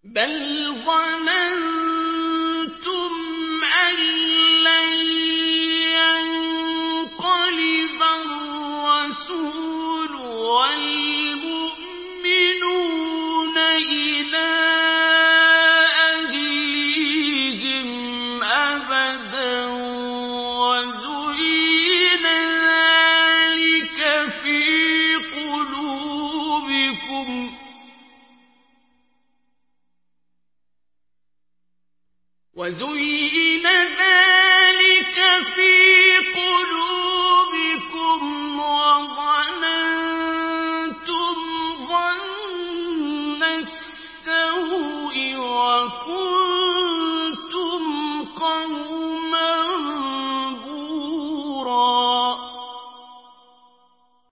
بَلْ ظَنَنتُمْ أَن لَّن يَنقَلِبَ الرَّسُولُ وَالْمُؤْمِنُونَ إِلَىٰ أَهْلِيهِمْ أَبَدًا وَزُيِّنَ ذَٰلِكَ